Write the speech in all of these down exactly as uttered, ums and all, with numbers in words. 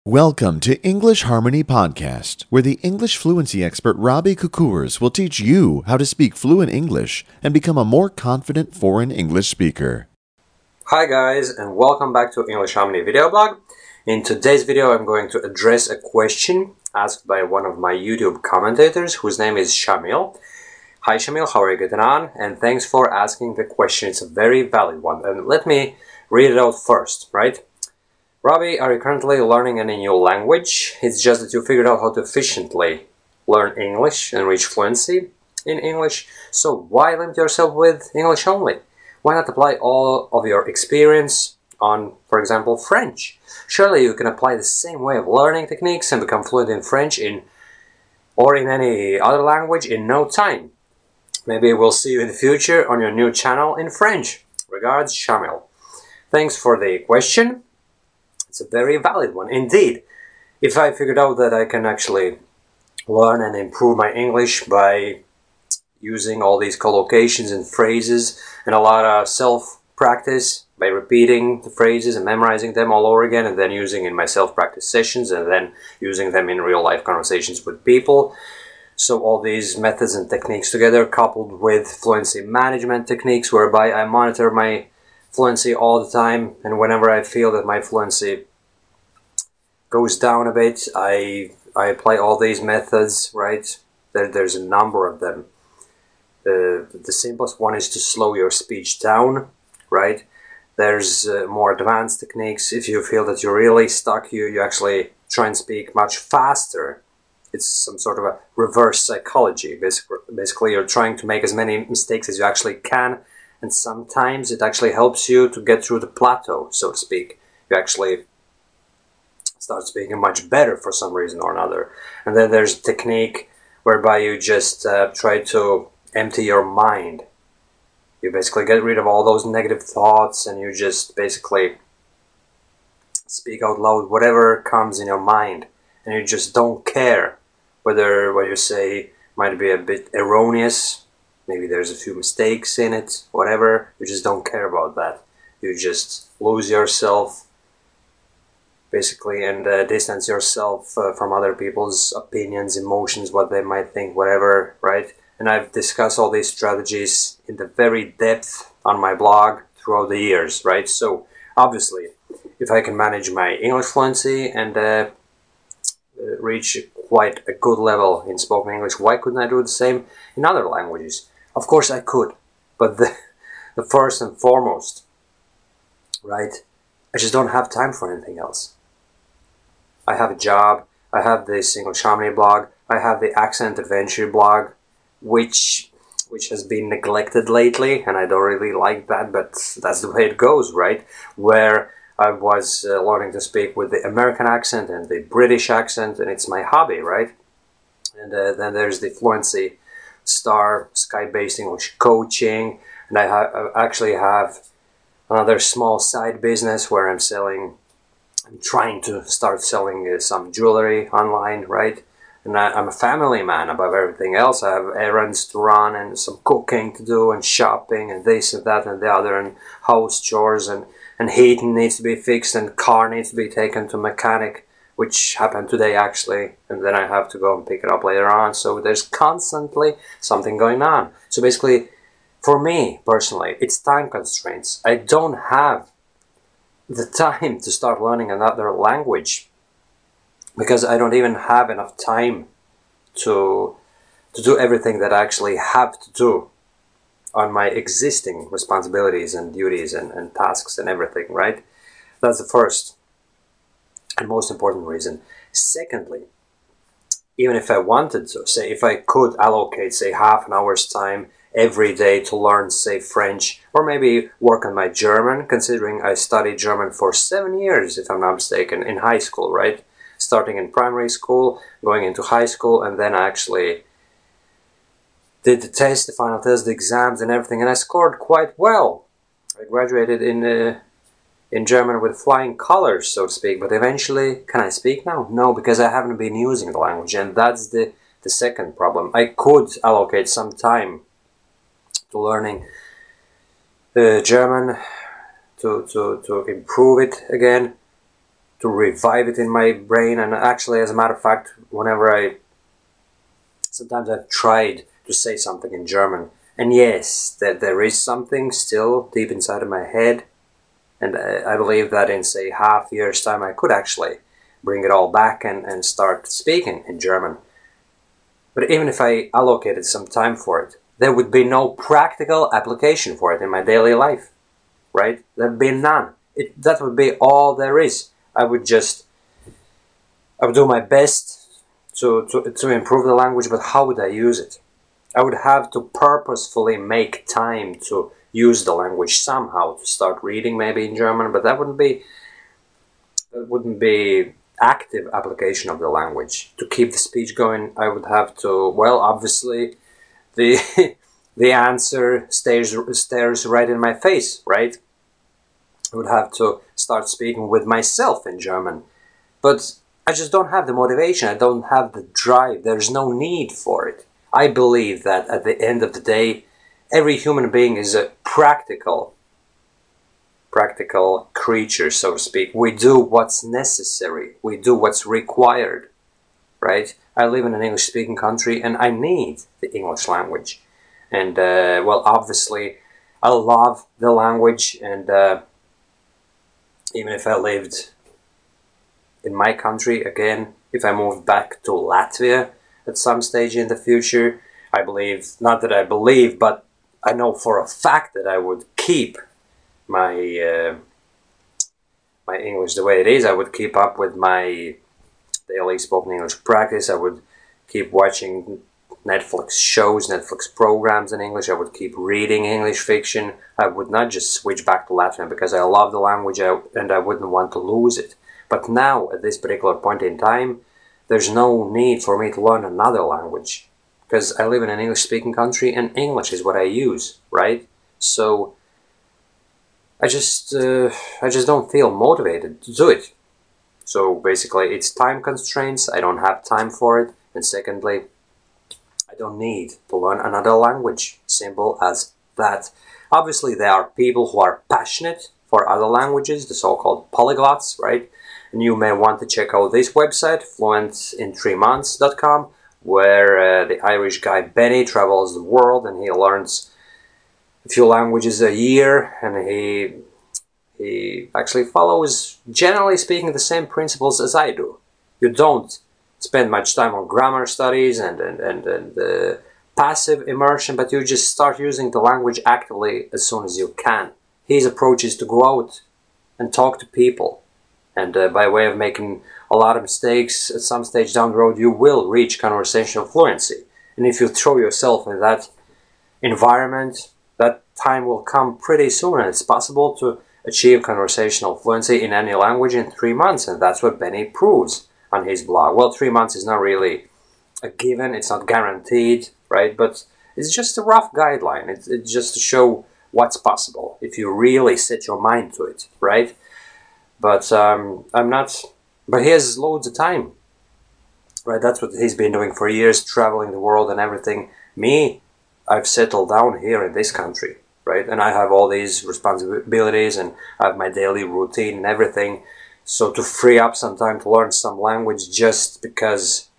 Welcome to English Harmony Podcast, where the English fluency expert Robbie Kukurs will teach you how to speak fluent English and become a more confident foreign English speaker. Hi guys, and welcome back to English Harmony video blog. In today's video I'm going to address a question asked by one of my YouTube commentators whose name is Shamil. Hi Shamil, how are you getting on? And thanks for asking the question. It's a very valid one. And let me read it out first, right? Robbie, are you currently learning any new language? It's just that you figured out how to efficiently learn English and reach fluency in English. So why limit yourself with English only? Why not apply all of your experience on, for example, French? Surely you can apply the same way of learning techniques and become fluent in French in or in any other language in no time. Maybe we'll see you in the future on your new channel in French. Regards, Shamil. Thanks for the question. It's a very valid one indeed. If I figured out that I can actually learn and improve my English by using all these collocations and phrases and a lot of self-practice by repeating the phrases and memorizing them all over again and then using in my self-practice sessions and then using them in real-life conversations with people. So all these methods and techniques together coupled with fluency management techniques whereby I monitor my fluency all the time, and whenever I feel that my fluency goes down a bit, I I apply all these methods, right? There, there's a number of them. Uh, the simplest one is to slow your speech down, right? There's uh, more advanced techniques. If you feel that you're really stuck, you, you actually try and speak much faster. It's some sort of a reverse psychology. Basically, basically, you're trying to make as many mistakes as you actually can, and sometimes it actually helps you to get through the plateau, so to speak. You actually start speaking much better for some reason or another. And then there's a technique whereby you just uh, try to empty your mind. You basically get rid of all those negative thoughts and you just basically speak out loud whatever comes in your mind. And you just don't care whether what you say might be a bit erroneous. Maybe there's a few mistakes in it, whatever. You just don't care about that. You just lose yourself, basically, and uh, distance yourself uh, from other people's opinions, emotions, what they might think, whatever, right? And I've discussed all these strategies in the very depth on my blog throughout the years, right? So, obviously, if I can manage my English fluency and uh, reach quite a good level in spoken English, why couldn't I do the same in other languages? Of course I could, but the, the first and foremost, right, I just don't have time for anything else. I have a job, I have this English Harmony blog, I have the Accent Adventure blog, which which has been neglected lately, and I don't really like that, but that's the way it goes, right? Where I was uh, learning to speak with the American accent and the British accent, and it's my hobby, right? And uh, then there's the Fluency Star Skype-based English coaching, and I, ha I actually have another small side business where I'm selling, I'm trying to start selling uh, some jewelry online, right? And I, I'm a family man above everything else. I have errands to run and some cooking to do and shopping and this and that and the other and house chores and, and heating needs to be fixed and car needs to be taken to mechanic, which happened today actually, and then I have to go and pick it up later on. So there's constantly something going on. So basically, for me personally, it's time constraints. I don't have the time to start learning another language because I don't even have enough time to, to do everything that I actually have to do on my existing responsibilities and duties and, and tasks and everything, right? That's the first and most important reason. Secondly, even if I wanted to, say if I could allocate, say, half an hour's time every day to learn, say, French, or maybe work on my German, considering I studied German for seven years, if I'm not mistaken, in high school, right? Starting in primary school, going into high school, and then I actually did the test, the final test, the exams and everything, and I scored quite well. I graduated in uh, in German with flying colors, so to speak, but eventually, can I speak now? No, because I haven't been using the language, and that's the, the second problem. I could allocate some time to learning uh, German, to, to, to improve it again, to revive it in my brain. And actually, as a matter of fact, whenever I sometimes I've tried to say something in German, and yes, that there is something still deep inside of my head, and I, I believe that in say half year's time I could actually bring it all back and, and start speaking in German. But even if I allocated some time for it, there would be no practical application for it in my daily life, right? There'd be none. It, that would be all there is. I would just, I would do my best to, to, to improve the language, but how would I use it? I would have to purposefully make time to use the language somehow, to start reading maybe in German, but that wouldn't be, that wouldn't be active application of the language. To keep the speech going, I would have to, well, obviously, the the answer stares, stares right in my face, right? I would have to start speaking with myself in German. But I just don't have the motivation, I don't have the drive, there's no need for it. I believe that at the end of the day, every human being is a practical, practical creature, so to speak. We do what's necessary, we do what's required, right? I live in an English-speaking country and I need the English language. And, uh, well, obviously, I love the language, and uh, even if I lived in my country, again, if I moved back to Latvia at some stage in the future, I believe, not that I believe, but I know for a fact that I would keep my uh, my English the way it is. I would keep up with my daily spoken English practice. I would keep watching Netflix shows, Netflix programs in English. I would keep reading English fiction. I would not just switch back to Latvian because I love the language and I wouldn't want to lose it. But now, at this particular point in time, there's no need for me to learn another language because I live in an English-speaking country and English is what I use, right? So I just, uh, I just don't feel motivated to do it. So basically, it's time constraints. I don't have time for it. And secondly, I don't need to learn another language. Simple as that. Obviously, there are people who are passionate for other languages, the so-called polyglots, right? And you may want to check out this website, fluent in three months dot com, where uh, the Irish guy Benny travels the world and he learns a few languages a year, and he he actually follows, generally speaking, the same principles as I do. You don't spend much time on grammar studies and, and, and, and uh, passive immersion, but you just start using the language actively as soon as you can. His approach is to go out and talk to people. And uh, by way of making a lot of mistakes, at some stage down the road, you will reach conversational fluency. And if you throw yourself in that environment, that time will come pretty soon, and it's possible to achieve conversational fluency in any language in three months, and that's what Benny proves on his blog. Well, three months is not really a given, it's not guaranteed, right? But it's just a rough guideline. It's, it's just to show what's possible if you really set your mind to it, right? But um, I'm not, but he has loads of time, right? That's what he's been doing for years, traveling the world and everything. Me, I've settled down here in this country, right? And I have all these responsibilities and I have my daily routine and everything. So to free up some time to learn some language just because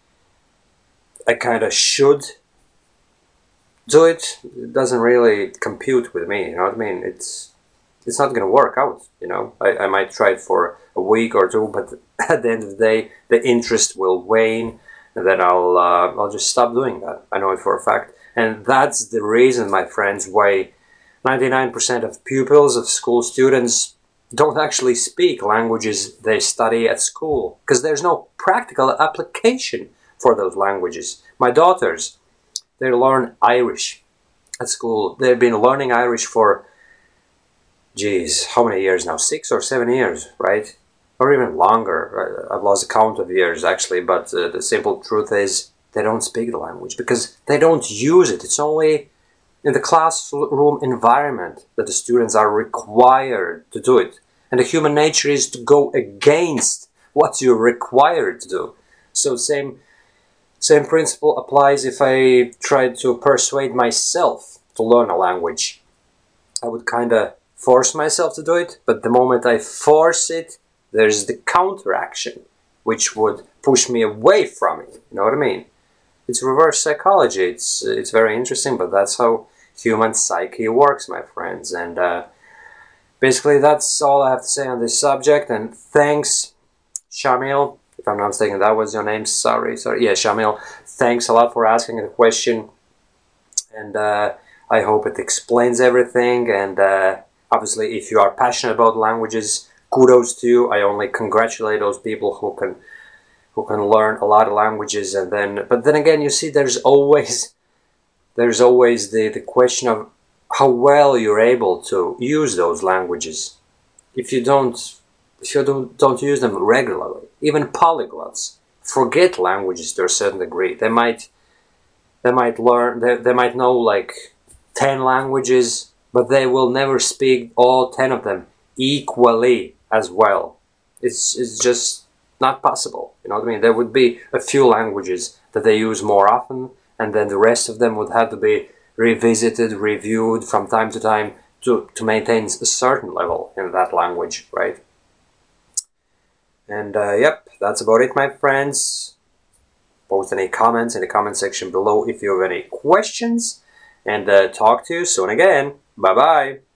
I kind of should do it, it doesn't really compute with me, you know what I mean? It's it's not going to work out, you know? I, I might try it for a week or two, but at the end of the day, the interest will wane, and then I'll, uh, I'll just stop doing that. I know it for a fact. And that's the reason, my friends, why ninety-nine percent of pupils, of school students, don't actually speak languages they study at school, because there's no practical application for those languages. My daughters, they learn Irish at school. They've been learning Irish for, geez, how many years now? Six or seven years, right? Or even longer. I've lost count of years, actually, but uh, the simple truth is they don't speak the language because they don't use it. It's only in the classroom environment that the students are required to do it. And the human nature is to go against what you're required to do. So same, same principle applies if I tried to persuade myself to learn a language. I would kind of force myself to do it, but the moment I force it, there's the counteraction, which would push me away from it. You know what I mean? It's reverse psychology. It's it's very interesting, but that's how human psyche works, my friends. And uh, basically, that's all I have to say on this subject. And thanks, Shamil, if I'm not mistaken, that was your name. Sorry, sorry. Yeah, Shamil. Thanks a lot for asking the question, and uh, I hope it explains everything. And uh, obviously, if you are passionate about languages, kudos to you. I only congratulate those people who can who can learn a lot of languages. And then, but then again, you see, there's always there's always the the question of how well you're able to use those languages. If you don't, if you don't don't use them regularly, even polyglots forget languages to a certain degree. They might they might learn they, they might know like ten languages, but they will never speak all ten of them equally as well. It's it's just not possible. You know what I mean? There would be a few languages that they use more often, and then the rest of them would have to be revisited, reviewed from time to time to, to maintain a certain level in that language, right? And uh, yep, that's about it, my friends. Post any comments in the comment section below if you have any questions, and uh, talk to you soon again. Bye bye.